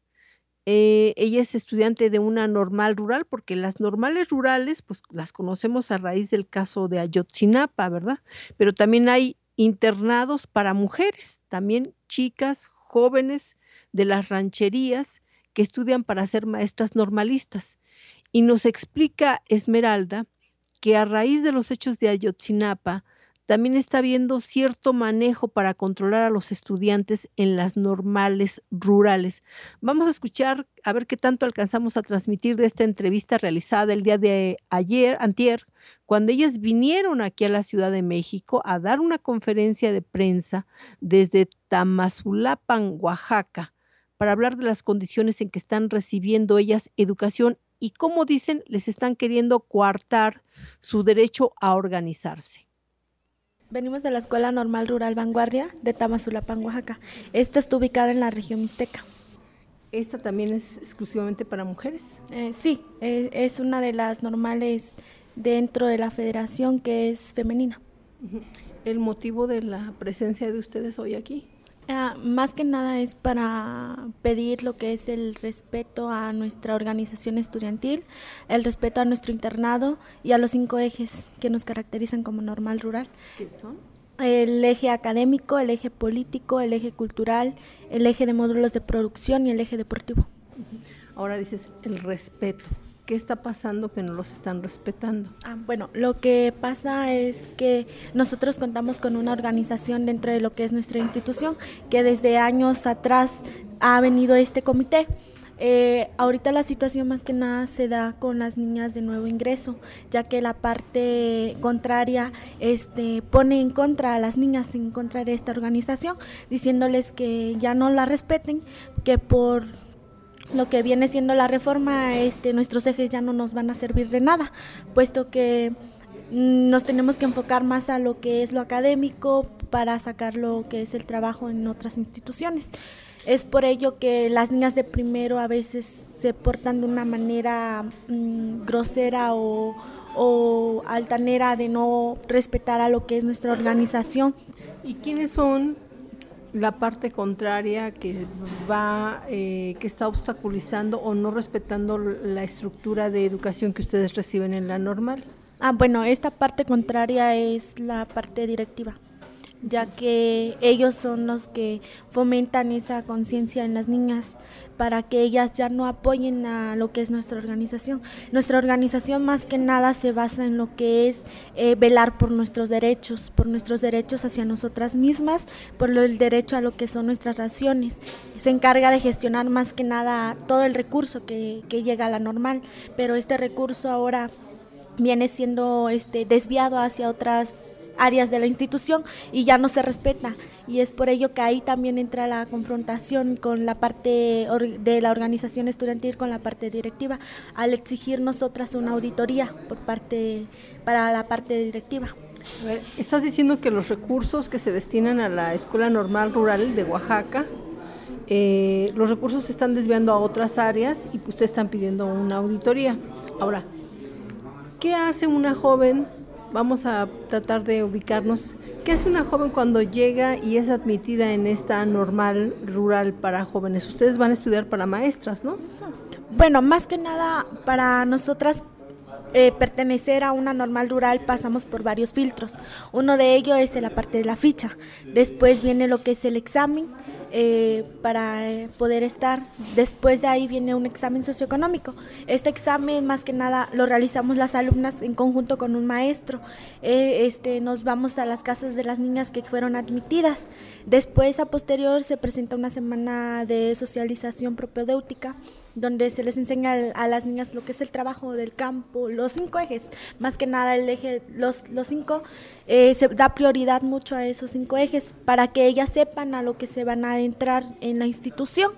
Ella es estudiante de una normal rural, porque las normales rurales pues las conocemos a raíz del caso de Ayotzinapa, ¿verdad? Pero también hay internados para mujeres, también chicas jóvenes de las rancherías que estudian para ser maestras normalistas. Y nos explica Esmeralda que a raíz de los hechos de Ayotzinapa también está habiendo cierto manejo para controlar a los estudiantes en las normales rurales. Vamos a escuchar a ver qué tanto alcanzamos a transmitir de esta entrevista realizada el día de antier, cuando ellas vinieron aquí a la Ciudad de México a dar una conferencia de prensa desde Tamazulapan, Oaxaca, para hablar de las condiciones en que están recibiendo ellas educación y cómo dicen les están queriendo coartar su derecho a organizarse. Venimos de la Escuela Normal Rural Vanguardia de Tamazulapan, Oaxaca. Esta está ubicada en la región Mixteca. ¿Esta también es exclusivamente para mujeres? Sí, es una de las normales dentro de la federación que es femenina. ¿El motivo de la presencia de ustedes hoy aquí? Más que nada es para pedir lo que es el respeto a nuestra organización estudiantil, el respeto a nuestro internado y a los 5 ejes que nos caracterizan como normal rural. ¿Qué son? El eje académico, el eje político, el eje cultural, el eje de módulos de producción y el eje deportivo. Ahora dices el respeto. ¿Qué está pasando que no los están respetando? Bueno, lo que pasa es que nosotros contamos con una organización dentro de lo que es nuestra institución, que desde años atrás ha venido este comité. Ahorita la situación más que nada se da con las niñas de nuevo ingreso, ya que la parte contraria pone en contra a las niñas, en contra de esta organización, diciéndoles que ya no la respeten, que por lo que viene siendo la reforma, nuestros ejes ya no nos van a servir de nada, puesto que nos tenemos que enfocar más a lo que es lo académico para sacar lo que es el trabajo en otras instituciones. Es por ello que las niñas de primero a veces se portan de una manera grosera o altanera, de no respetar a lo que es nuestra organización. ¿Y quiénes son la parte contraria que está obstaculizando o no respetando la estructura de educación que ustedes reciben en la normal? Bueno, esta parte contraria es la parte directiva, ya que ellos son los que fomentan esa conciencia en las niñas para que ellas ya no apoyen a lo que es nuestra organización. Nuestra organización más que nada se basa en lo que es velar por nuestros derechos hacia nosotras mismas, por el derecho a lo que son nuestras raciones. Se encarga de gestionar más que nada todo el recurso que llega a la normal, pero este recurso ahora viene siendo desviado hacia otras áreas de la institución y ya no se respeta, y es por ello que ahí también entra la confrontación con la parte de la organización estudiantil con la parte directiva, al exigir nosotras una auditoría para la parte directiva. A ver, estás diciendo que los recursos que se destinan a la Escuela Normal Rural de Oaxaca, los recursos se están desviando a otras áreas y ustedes están pidiendo una auditoría. Ahora, ¿qué hace una joven? Vamos a tratar de ubicarnos. ¿Qué hace una joven cuando llega y es admitida en esta normal rural para jóvenes? Ustedes van a estudiar para maestras, ¿no? Bueno, más que nada para nosotras pertenecer a una normal rural pasamos por varios filtros. Uno de ellos es la parte de la ficha. Después viene lo que es el examen para poder estar. Después de ahí viene un examen socioeconómico. Este examen más que nada lo realizamos las alumnas en conjunto con un maestro. Nos vamos a las casas de las niñas que fueron admitidas. Después, a posterior, se presenta una semana de socialización propedéutica, donde se les enseña a las niñas lo que es el trabajo del campo, los 5 ejes, más que nada los 5, se da prioridad mucho a esos 5 ejes para que ellas sepan a lo que se van a entrar en la institución,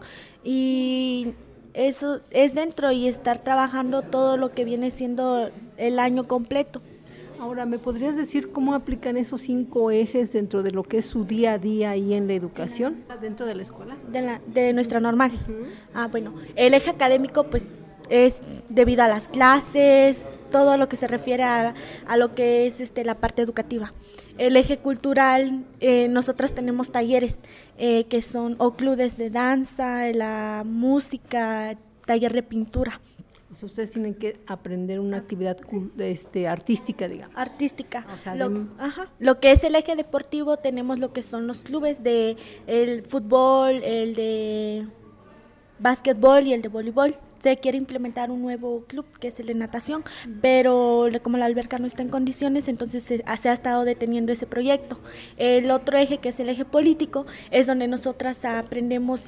y eso es dentro y estar trabajando todo lo que viene siendo el año completo. Ahora, ¿me podrías decir cómo aplican esos 5 ejes dentro de lo que es su día a día ahí en la educación, dentro de la escuela? De nuestra normal. Bueno, el eje académico pues es debido a las clases, todo lo que se refiere a lo que es la parte educativa. El eje cultural, nosotras tenemos talleres que son o clubes de danza, la música, taller de pintura. Ustedes tienen que aprender una actividad artística, digamos. Artística. O sea, lo que es el eje deportivo, tenemos lo que son los clubes de el fútbol, el de básquetbol y el de voleibol. Se quiere implementar un nuevo club que es el de natación, pero como la alberca no está en condiciones, entonces se ha estado deteniendo ese proyecto. El otro eje, que es el eje político, es donde nosotras aprendemos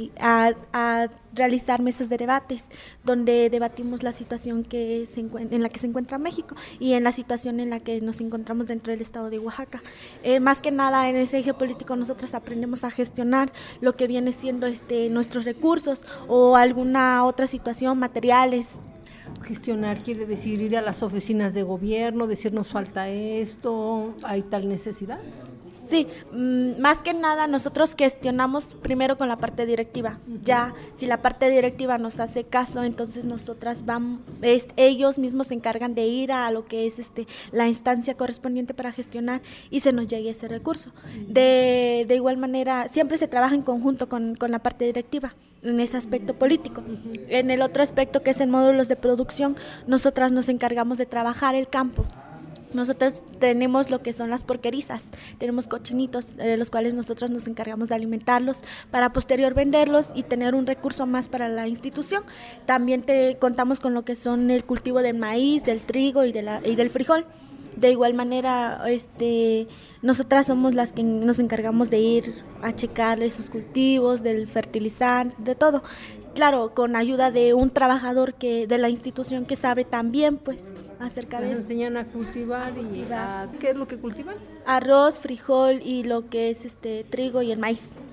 a realizar mesas de debates, donde debatimos la situación en la que se encuentra México y en la situación en la que nos encontramos dentro del estado de Oaxaca. Más que nada en ese eje político nosotras aprendemos a gestionar lo que viene siendo nuestros recursos o alguna otra situación, materiales. Gestionar quiere decir ir a las oficinas de gobierno, decir nos falta esto, ¿hay tal necesidad? Sí, más que nada nosotros gestionamos primero con la parte directiva. Ya, si la parte directiva nos hace caso, entonces nosotras vamos, ellos mismos se encargan de ir a lo que es la instancia correspondiente para gestionar y se nos llegue ese recurso. De igual manera, siempre se trabaja en conjunto con la parte directiva en ese aspecto político. En el otro aspecto, que es en módulos de producción, nosotras nos encargamos de trabajar el campo. Nosotros tenemos lo que son las porquerizas, tenemos cochinitos, los cuales nosotros nos encargamos de alimentarlos para posterior venderlos y tener un recurso más para la institución. También contamos con lo que son el cultivo del maíz, del trigo y del frijol. De igual manera, nosotras somos las que nos encargamos de ir a checar esos cultivos, del fertilizante, de todo. Claro, con ayuda de un trabajador de la institución que sabe también pues acerca de eso. Nos enseñan a cultivar ¿qué es lo que cultivan? Arroz, frijol y lo que es trigo y el maíz.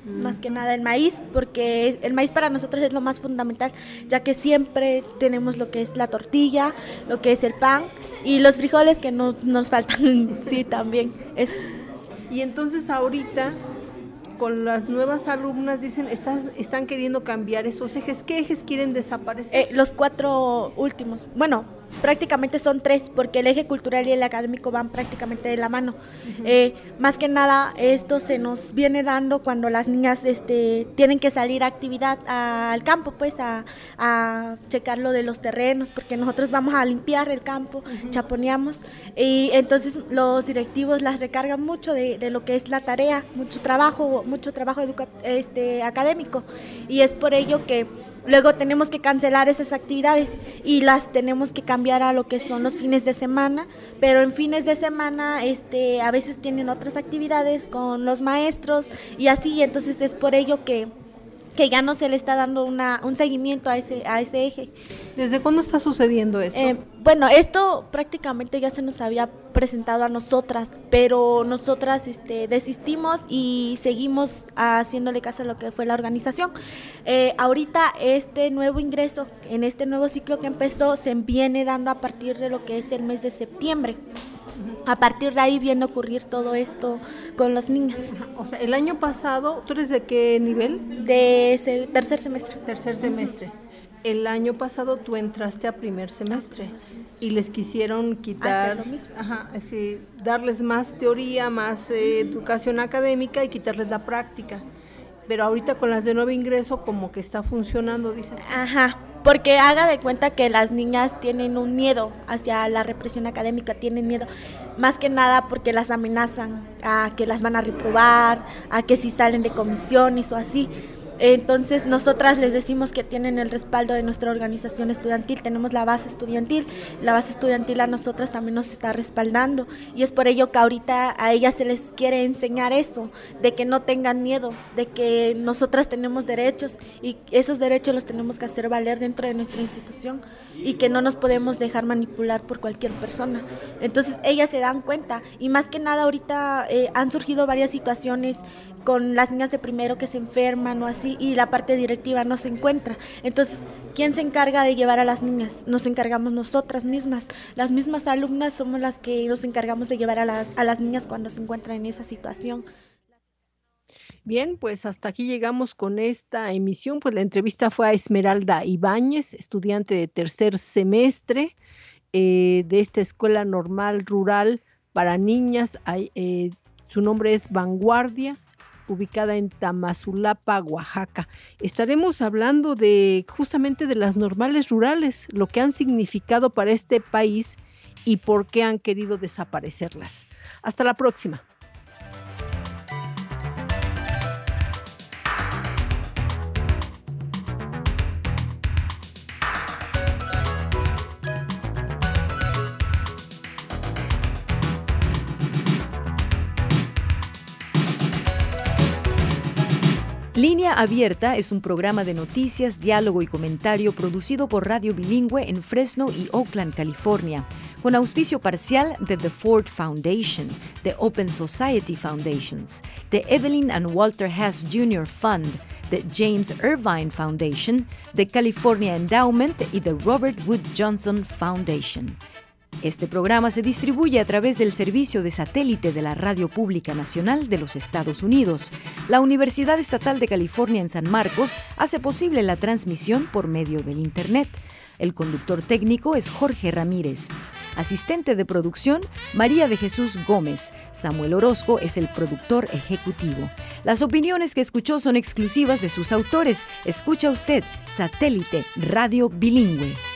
más que nada el maíz, porque el maíz para nosotros es lo más fundamental, ya que siempre tenemos lo que es la tortilla, lo que es el pan y los frijoles que no nos faltan, sí, también eso. Y entonces ahorita con las nuevas alumnas dicen, están queriendo cambiar esos ejes. ¿Qué ejes quieren desaparecer? Los 4 últimos. Bueno, prácticamente son 3, porque el eje cultural y el académico van prácticamente de la mano. Más que nada, esto se nos viene dando cuando las niñas tienen que salir a actividad al campo, pues a checar lo de los terrenos, porque nosotros vamos a limpiar el campo, chaponeamos, y entonces los directivos las recargan mucho de lo que es la tarea, mucho trabajo académico, y es por ello que luego tenemos que cancelar esas actividades y las tenemos que cambiar a lo que son los fines de semana, pero en fines de semana a veces tienen otras actividades con los maestros y así, entonces es por ello que ya no se le está dando un seguimiento a ese eje. ¿Desde cuándo está sucediendo esto? Bueno, esto prácticamente ya se nos había presentado a nosotras, pero nosotras desistimos y seguimos haciéndole caso a lo que fue la organización. Ahorita este nuevo ingreso, en este nuevo ciclo que empezó, se viene dando a partir de lo que es el mes de septiembre. A partir de ahí viene a ocurrir todo esto con las niñas. O sea, el año pasado, ¿tú eres de qué nivel? De tercer semestre. Tercer semestre. El año pasado tú entraste a primer semestre y les quisieron quitar, darles más teoría, más educación académica y quitarles la práctica. Pero ahorita con las de nuevo ingreso como que está funcionando, dices tú. Ajá. Porque haga de cuenta que las niñas tienen un miedo hacia la represión académica, tienen miedo, más que nada porque las amenazan a que las van a reprobar, a que si salen de comisiones o así. Entonces nosotras les decimos que tienen el respaldo de nuestra organización estudiantil, tenemos la base estudiantil a nosotras también nos está respaldando y es por ello que ahorita a ellas se les quiere enseñar eso, de que no tengan miedo, de que nosotras tenemos derechos y esos derechos los tenemos que hacer valer dentro de nuestra institución y que no nos podemos dejar manipular por cualquier persona. Entonces ellas se dan cuenta y más que nada ahorita han surgido varias situaciones con las niñas de primero que se enferman o así, y la parte directiva no se encuentra. Entonces, ¿quién se encarga de llevar a las niñas? Nos encargamos nosotras mismas. Las mismas alumnas somos las que nos encargamos de llevar a las niñas cuando se encuentran en esa situación. Bien, pues hasta aquí llegamos con esta emisión. Pues la entrevista fue a Esmeralda Ibáñez, estudiante de tercer semestre de esta Escuela Normal Rural para Niñas. Su nombre es Vanguardia, ubicada en Tamazulapa, Oaxaca. Estaremos hablando justamente de las normales rurales, lo que han significado para este país y por qué han querido desaparecerlas. Hasta la próxima. Línea Abierta es un programa de noticias, diálogo y comentario producido por Radio Bilingüe en Fresno y Oakland, California, con auspicio parcial de The Ford Foundation, de Open Society Foundations, de Evelyn and Walter Hess Jr. Fund, de James Irvine Foundation, de California Endowment y de Robert Wood Johnson Foundation. Este programa se distribuye a través del servicio de satélite de la Radio Pública Nacional de los Estados Unidos. La Universidad Estatal de California en San Marcos hace posible la transmisión por medio del Internet. El conductor técnico es Jorge Ramírez. Asistente de producción, María de Jesús Gómez. Samuel Orozco es el productor ejecutivo. Las opiniones que escuchó son exclusivas de sus autores. Escucha usted Satélite Radio Bilingüe.